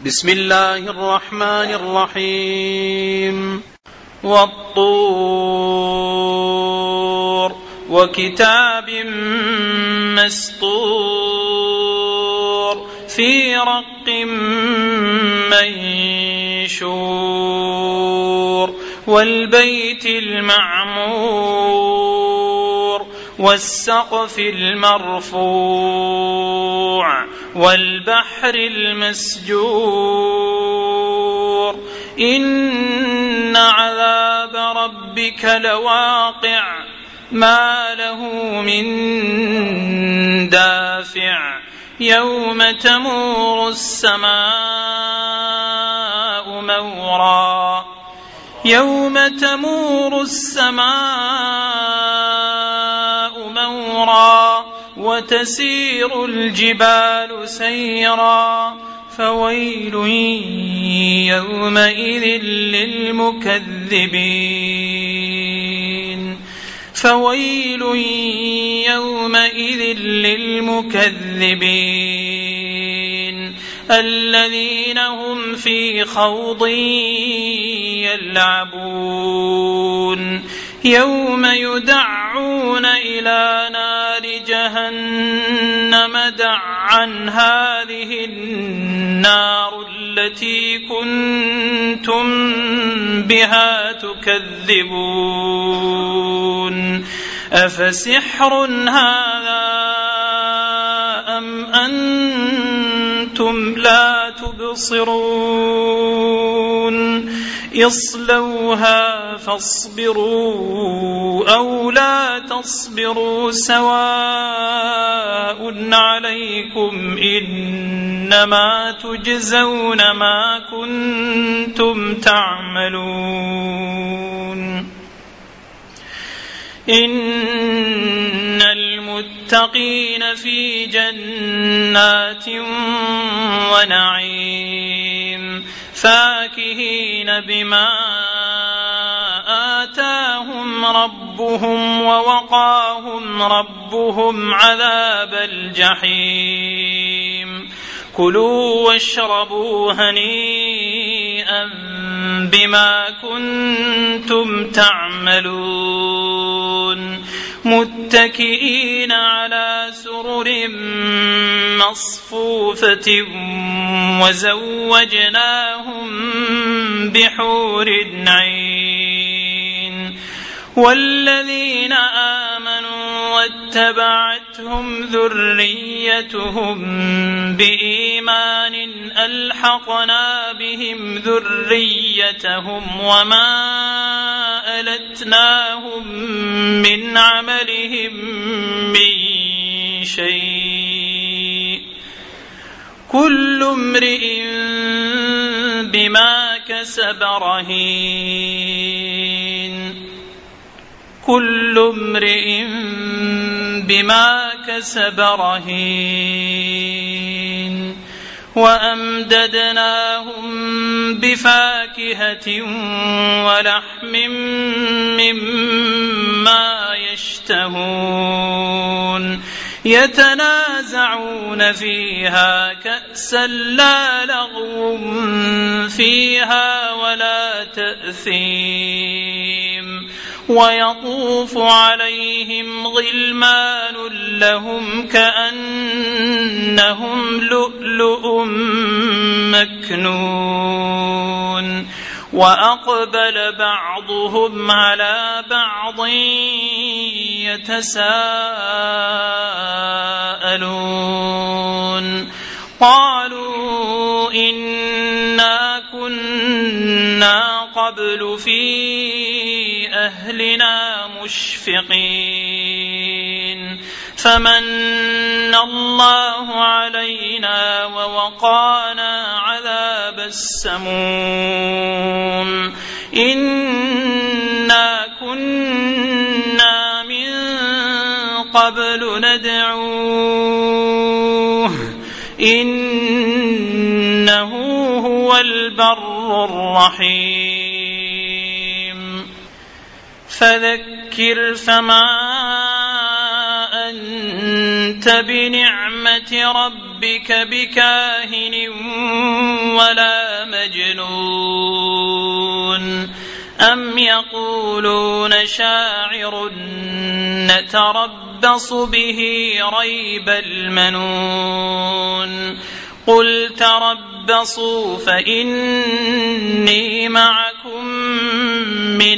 بسم الله الرحمن الرحيم. والطور وكتاب مسطور في رق منشور والبيت المعمور والسقف المرفوع والبحر المسجور إن عذاب ربك لواقع ما له من دافع يوم تمور السماء مورا وتسير الجبال سيرا فويل يومئذ للمكذبين الذين هم في خوض يلعبون يوم يدعون إلى نار جهنم دعا هذه النار التي كنتم بها تكذبون أفسحر هذا أم أنتم لا تبصرون اصلوها فاصبروا أو لا تصبروا سواء عليكم إنما تجزون ما كنتم تعملون إن المتقين في جنات ونعيم فاكهين بما آتاهم ربهم ووقاهم ربهم عذاب الجحيم كلوا واشربوا هنيئا بما كنتم تعملون متكئين على سرر مصفوفة وزوجناهم بحور عين والذين آمنوا واتبعتهم ذريتهم بإيمان ألحقنا بهم ذريتهم وما ألتناهم من عملهم من شيء كل امرئ بما كسب رهين وأمددناهم بفاكهة ولحم مما يشتهون يتنازعون فيها كأسا لا لغو فيها ولا تأثيم ويطوف عليهم غلمان لهم كأنهم لؤلؤ مكنون وأقبل بعضهم على بعض يتساءلون قالوا إنا كنا قبل في أهلنا مشفقين فمن الله علينا ووقانا عذاب السموم إنا كنا من قبل ندعوه إنه هو البر الرحيم فذكر فما أنت بنعمة ربك ربك بكاهن ولا مجنون أم يقولون شاعر نتربص به ريب المنون قل تربصوا فإني معكم من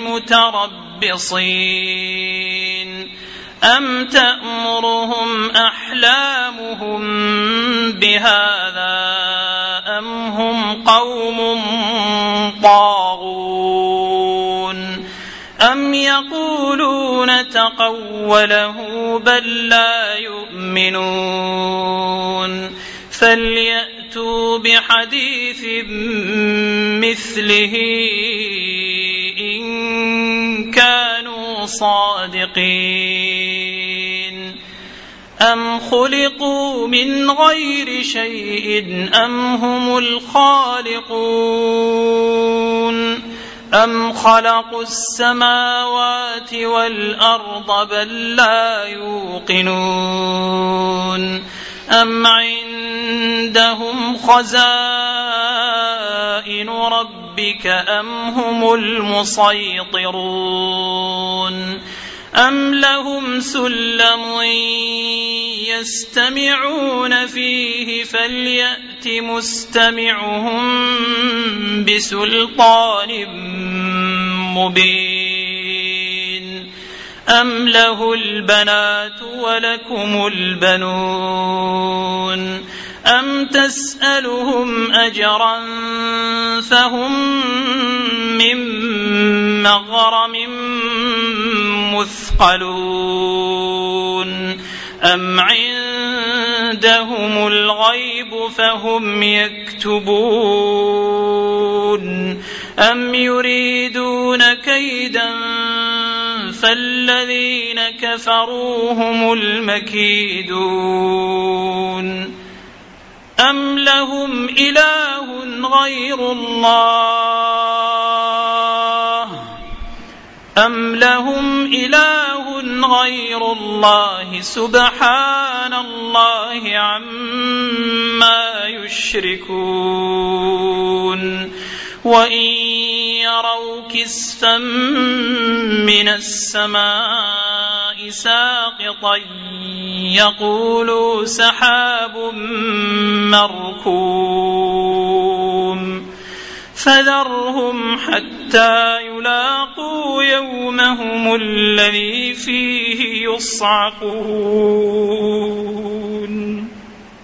المتربصين أم تأمرهم أحلامهم بهذا أم هم قوم طاغون أم يقولون تقوله بل لا يؤمنون فليأتوا بحديث مثله إن كانوا صادقين أم خلقوا من غير شيء أم هم الخالقون أم خلقوا السماوات والأرض بل لا يوقنون أم عندهم خزائن ربك أم هم المسيطرون أم لهم سلم يستمعون فيه فليأت مستمعهم بسلطان مبين أم له البنات ولكم البنون أم تسألهم أجرا فهم من مغرم مثقلون أم عندهم الغيب فهم يكتبون أم يريدون كيدا فالذين كفروا هم المكيدون أم لهم إله غير الله سبحان الله عما يشركون وإن يروا كسفا من السماء ساقطا يقولوا سحاب مركوم فذرهم حتى يلاقوا يومهم الذي فيه يصعقون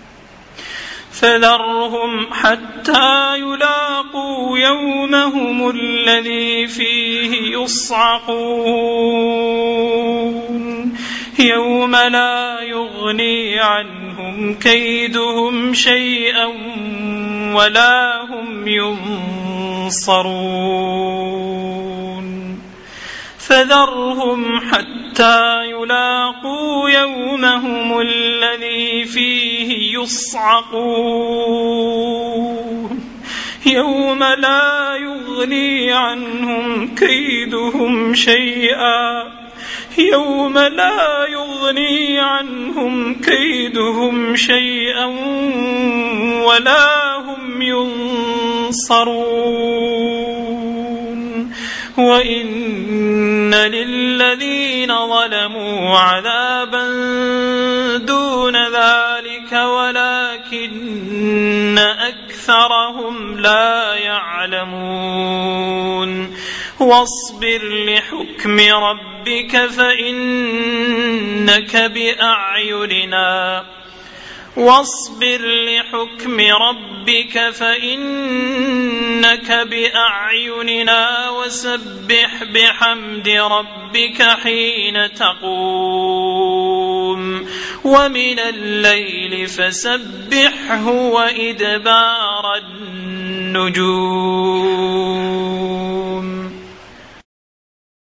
يوم لا يغني عنهم كيدهم شيئا ولا هم ينصرون فذرهم حتى يلاقوا يومهم الذي فيه يصعقون يوم لا يغني عنهم كيدهم شيئا ولا هم ينصرون وإن للذين ظلموا عذابا دون ذلك ولكن أكثرهم لا يعلمون واصبر لحكم ربك فإنك بأعيننا وسبح بحمد ربك حين تقوم ومن الليل فسبحه وإدبار النجوم